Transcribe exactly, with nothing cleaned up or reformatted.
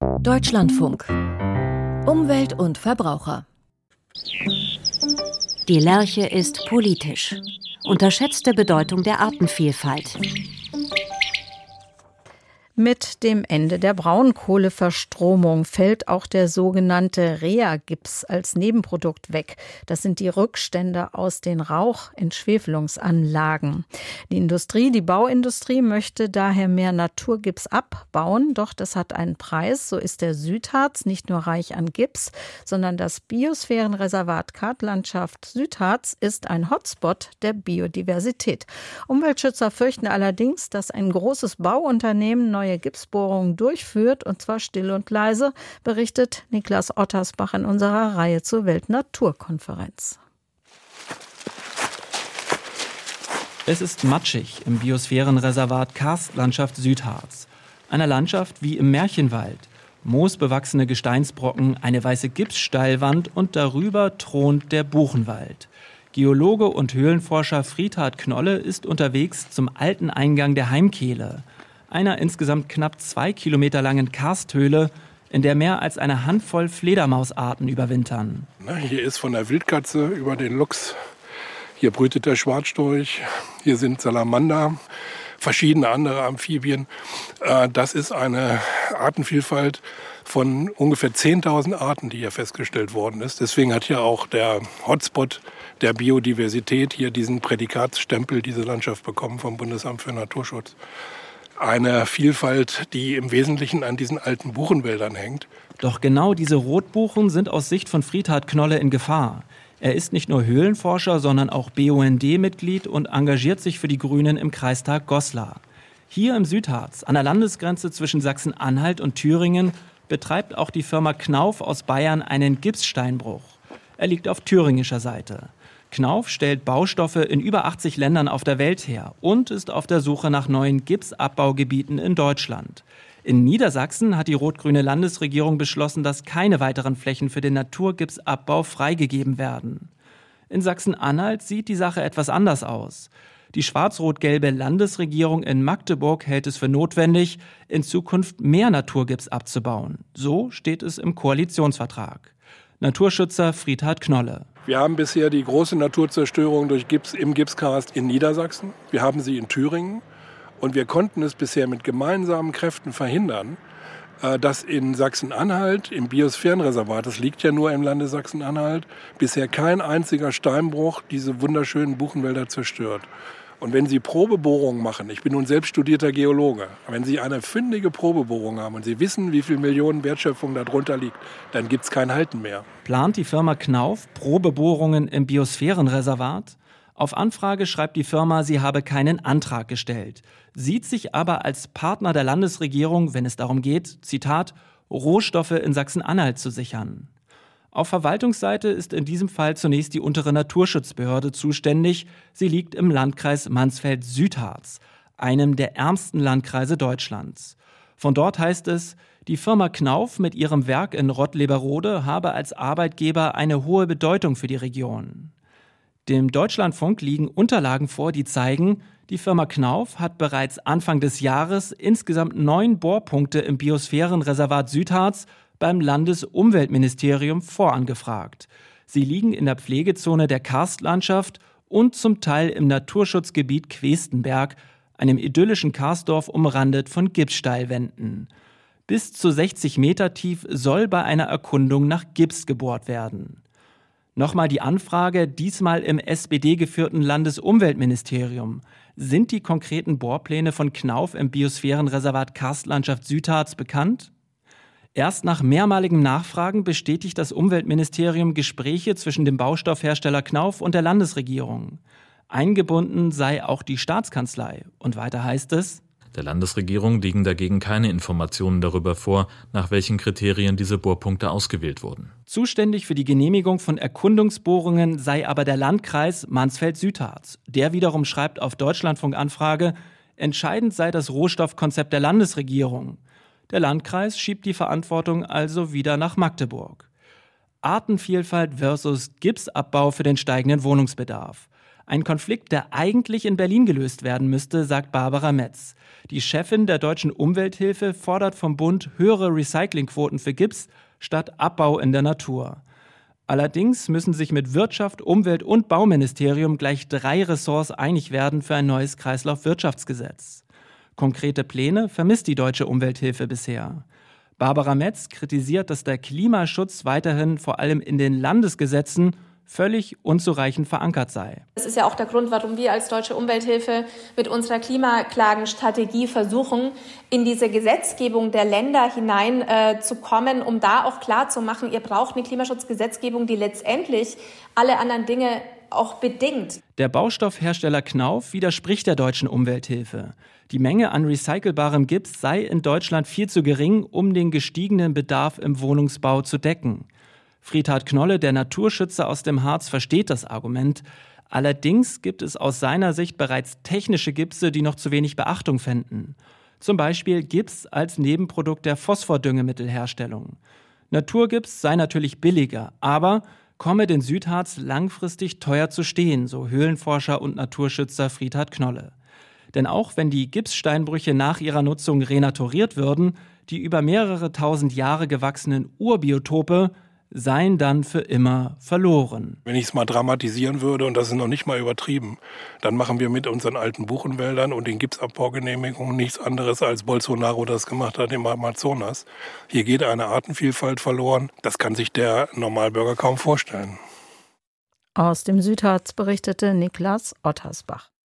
Deutschlandfunk. Umwelt und Verbraucher. Die Lärche ist politisch. Unterschätzte Bedeutung der Artenvielfalt. Mit dem Ende der Braunkohleverstromung fällt auch der sogenannte Reagips als Nebenprodukt weg. Das sind die Rückstände aus den Rauchentschwefelungsanlagen. Die Industrie, die Bauindustrie möchte daher mehr Naturgips abbauen, doch das hat einen Preis. So ist der Südharz nicht nur reich an Gips, sondern das Biosphärenreservat Karstlandschaft Südharz ist ein Hotspot der Biodiversität. Umweltschützer fürchten allerdings, dass ein großes Bauunternehmen neue Gipsbohrungen durchführt, und zwar still und leise, berichtet Niklas Ottersbach in unserer Reihe zur Weltnaturkonferenz. Es ist matschig im Biosphärenreservat Karstlandschaft Südharz. Einer Landschaft wie im Märchenwald. Moosbewachsene Gesteinsbrocken, eine weiße Gipssteilwand und darüber thront der Buchenwald. Geologe und Höhlenforscher Friedhard Knolle ist unterwegs zum alten Eingang der Heimkehle, einer insgesamt knapp zwei Kilometer langen Karsthöhle, in der mehr als eine Handvoll Fledermausarten überwintern. Na, hier ist von der Wildkatze über den Luchs, hier brütet der Schwarzstorch, hier sind Salamander, verschiedene andere Amphibien. Das ist eine Artenvielfalt von ungefähr zehntausend Arten, die hier festgestellt worden ist. Deswegen hat hier auch der Hotspot der Biodiversität hier diesen Prädikatsstempel, diese Landschaft bekommen vom Bundesamt für Naturschutz. Eine Vielfalt, die im Wesentlichen an diesen alten Buchenwäldern hängt. Doch genau diese Rotbuchen sind aus Sicht von Friedhard Knolle in Gefahr. Er ist nicht nur Höhlenforscher, sondern auch B U N D-Mitglied und engagiert sich für die Grünen im Kreistag Goslar. Hier im Südharz, an der Landesgrenze zwischen Sachsen-Anhalt und Thüringen, betreibt auch die Firma Knauf aus Bayern einen Gipssteinbruch. Er liegt auf thüringischer Seite. Knauf stellt Baustoffe in über achtzig Ländern auf der Welt her und ist auf der Suche nach neuen Gipsabbaugebieten in Deutschland. In Niedersachsen hat die rot-grüne Landesregierung beschlossen, dass keine weiteren Flächen für den Naturgipsabbau freigegeben werden. In Sachsen-Anhalt sieht die Sache etwas anders aus. Die schwarz-rot-gelbe Landesregierung in Magdeburg hält es für notwendig, in Zukunft mehr Naturgips abzubauen. So steht es im Koalitionsvertrag. Naturschützer Friedhard Knolle. Wir haben bisher die große Naturzerstörung durch Gips im Gipskarst in Niedersachsen. Wir haben sie in Thüringen. Und wir konnten es bisher mit gemeinsamen Kräften verhindern, dass in Sachsen-Anhalt, im Biosphärenreservat, das liegt ja nur im Lande Sachsen-Anhalt, bisher kein einziger Steinbruch diese wunderschönen Buchenwälder zerstört. Und wenn Sie Probebohrungen machen, ich bin nun selbst studierter Geologe, wenn Sie eine fündige Probebohrung haben und Sie wissen, wie viel Millionen Wertschöpfung darunter liegt, dann gibt es kein Halten mehr. Plant die Firma Knauf Probebohrungen im Biosphärenreservat? Auf Anfrage schreibt die Firma, sie habe keinen Antrag gestellt, sieht sich aber als Partner der Landesregierung, wenn es darum geht, Zitat, Rohstoffe in Sachsen-Anhalt zu sichern. Auf Verwaltungsseite ist in diesem Fall zunächst die untere Naturschutzbehörde zuständig. Sie liegt im Landkreis Mansfeld-Südharz, einem der ärmsten Landkreise Deutschlands. Von dort heißt es, die Firma Knauf mit ihrem Werk in Rottleberode habe als Arbeitgeber eine hohe Bedeutung für die Region. Dem Deutschlandfunk liegen Unterlagen vor, die zeigen, die Firma Knauf hat bereits Anfang des Jahres insgesamt neun Bohrpunkte im Biosphärenreservat Südharz beim Landesumweltministerium vorangefragt. Sie liegen in der Pflegezone der Karstlandschaft und zum Teil im Naturschutzgebiet Questenberg, einem idyllischen Karstdorf umrandet von Gipssteilwänden. Bis zu sechzig Meter tief soll bei einer Erkundung nach Gips gebohrt werden. Nochmal die Anfrage, diesmal im S P D-geführten Landesumweltministerium. Sind die konkreten Bohrpläne von Knauf im Biosphärenreservat Karstlandschaft Südharz bekannt? Erst nach mehrmaligem Nachfragen bestätigt das Umweltministerium Gespräche zwischen dem Baustoffhersteller Knauf und der Landesregierung. Eingebunden sei auch die Staatskanzlei. Und weiter heißt es: Der Landesregierung liegen dagegen keine Informationen darüber vor, nach welchen Kriterien diese Bohrpunkte ausgewählt wurden. Zuständig für die Genehmigung von Erkundungsbohrungen sei aber der Landkreis Mansfeld-Südharz. Der wiederum schreibt auf Deutschlandfunk-Anfrage, entscheidend sei das Rohstoffkonzept der Landesregierung. Der Landkreis schiebt die Verantwortung also wieder nach Magdeburg. Artenvielfalt versus Gipsabbau für den steigenden Wohnungsbedarf. Ein Konflikt, der eigentlich in Berlin gelöst werden müsste, sagt Barbara Metz. Die Chefin der Deutschen Umwelthilfe fordert vom Bund höhere Recyclingquoten für Gips statt Abbau in der Natur. Allerdings müssen sich mit Wirtschaft, Umwelt und Bauministerium gleich drei Ressorts einig werden für ein neues Kreislaufwirtschaftsgesetz. Konkrete Pläne vermisst die Deutsche Umwelthilfe bisher. Barbara Metz kritisiert, dass der Klimaschutz weiterhin vor allem in den Landesgesetzen völlig unzureichend verankert sei. Das ist ja auch der Grund, warum wir als Deutsche Umwelthilfe mit unserer Klimaklagenstrategie versuchen, in diese Gesetzgebung der Länder hinein äh, zu kommen, um da auch klar zu machen, ihr braucht eine Klimaschutzgesetzgebung, die letztendlich alle anderen Dinge auch bedingt. Der Baustoffhersteller Knauf widerspricht der Deutschen Umwelthilfe. Die Menge an recycelbarem Gips sei in Deutschland viel zu gering, um den gestiegenen Bedarf im Wohnungsbau zu decken. Friedhard Knolle, der Naturschützer aus dem Harz, versteht das Argument. Allerdings gibt es aus seiner Sicht bereits technische Gipse, die noch zu wenig Beachtung fänden. Zum Beispiel Gips als Nebenprodukt der Phosphordüngemittelherstellung. Naturgips sei natürlich billiger, aber komme den Südharz langfristig teuer zu stehen, so Höhlenforscher und Naturschützer Friedhard Knolle. Denn auch wenn die Gipssteinbrüche nach ihrer Nutzung renaturiert würden, die über mehrere tausend Jahre gewachsenen Urbiotope seien dann für immer verloren. Wenn ich es mal dramatisieren würde, und das ist noch nicht mal übertrieben, dann machen wir mit unseren alten Buchenwäldern und den Gipsabbaugenehmigungen nichts anderes, als Bolsonaro das gemacht hat im Amazonas. Hier geht eine Artenvielfalt verloren. Das kann sich der Normalbürger kaum vorstellen. Aus dem Südharz berichtete Niklas Ottersbach.